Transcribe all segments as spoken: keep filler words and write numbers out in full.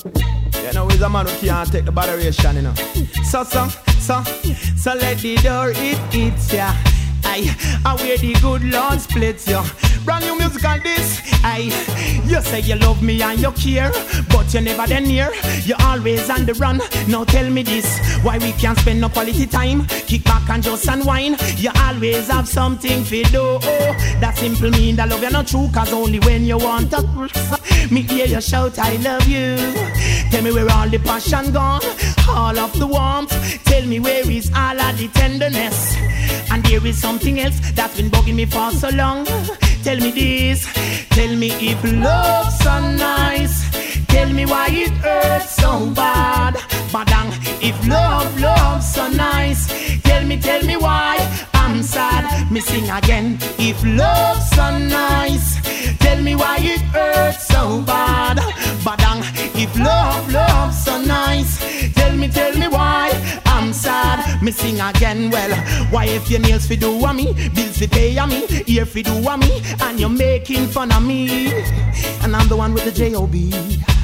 You know, he's a man who can't take the botheration, you know. So, so, so, so let the door it hits ya. Aye, I wear the good Lord splits ya. Brand new music on this. Aye, you say you love me and you care, but you never then near. You're always on the run. Now tell me this, why we can't spend no quality time? Kick back and just unwind. You always have something to do. Oh, that simple mean that love you not true, cause only when you want to me hear you shout I love you. Tell me where all the passion gone, all of the warmth. Tell me where is all of the tenderness. And there is something else that's been bugging me for so long. Tell me this, tell me if love's so nice. Tell me why it hurts so bad. Badang, if love, love's so nice. Tell me, tell me why I'm sad. Me sing again, if love's so nice. Tell me why it hurts so bad. Badang, if love, love's so nice. Tell me, tell me why I'm sad. Me sing again, well, why if your nails fi do a me, bills fi pay a me, ear fi do a me, and you're making fun of me, and I'm the one with the J O B.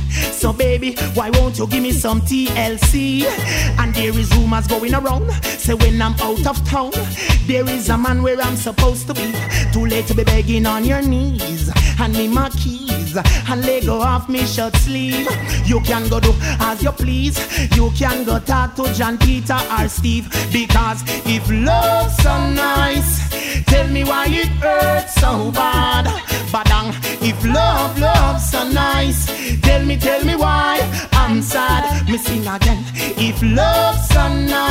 So baby, why won't you give me some T L C? And there is rumors going around, say when I'm out of town, there is a man where I'm supposed to be. Too late to be begging on your knees. Hand me my keys and let go off me shirt sleeve. You can go do as you please. You can go talk to John, Peter or Steve. Because if love's so nice, tell me why it hurts so bad. Badang, if love, love's so nice, tell me, tell me why I'm sad. Me sing again, if love's so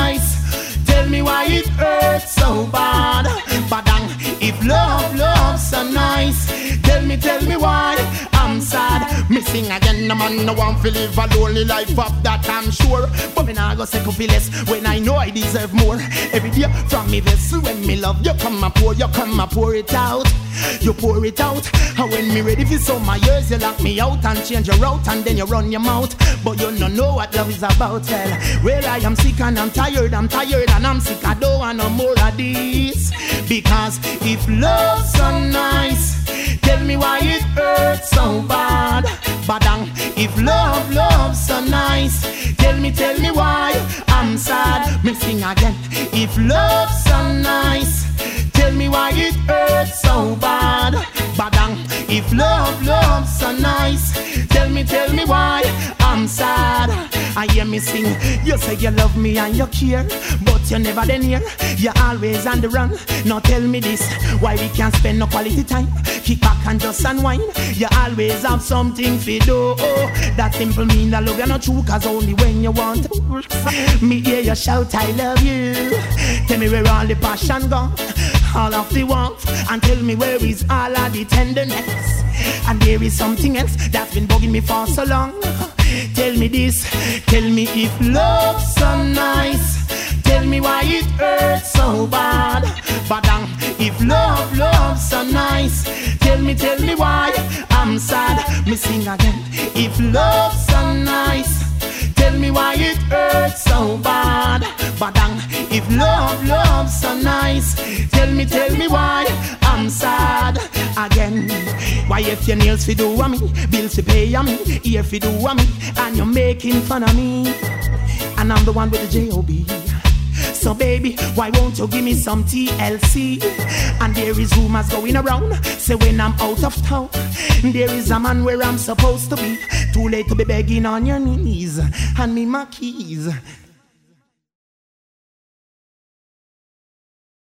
nice, tell me why it hurts so bad. Badang, if love, love's so nice, tell me, tell me why I'm sad. Me sing again, no man no want to live a lonely life of that I'm sure. But me nah go second feel less when I know I deserve more. Every day from me vessel when me love you come a pour, you come a pour it out. You pour it out, and when me ready for some my years, you lock me out and change your route, and then you run your mouth. But you don't know what love is about. Well, well, I am sick and I'm tired, I'm tired and I'm sick. I don't want no more of this. Because if love's so nice, tell me why it hurts so bad. Badang, if love, love's so nice, tell me, tell me why I'm sad. Me sing again, if love's so nice, tell me why it hurts so bad. Badang, if love, love's so nice, tell me, tell me why I'm sad. I hear me sing, you say you love me and you care, but you never then here. You're always on the run. Now tell me this, why we can't spend no quality time? Kick back and just unwind. You always have something to do. Oh, that simple mean that love you're not true, cause only when you want to. Me hear you shout I love you. Tell me where all the passion gone, all of the warmth, and tell me where is all of the tenderness. And there is something else that's been bugging me for so long. Tell me this, tell me if love's so nice, tell me why it hurts so bad. Badang, if love, love's so nice, tell me, tell me why I'm sad. Me sing again, if love's so nice, tell me why it hurts so bad. Badang, if love, love's so nice, tell me, tell me why I'm sad again. Why if your nails fi do a me, bills fi pay a me, ear fi do a me, and you're making fun of me, and I'm the one with the J O B. So baby, why won't you give me some T L C? And there is rumors going around, say when I'm out of town, there is a man where I'm supposed to be. Too late to be begging on your knees, hand me my keys.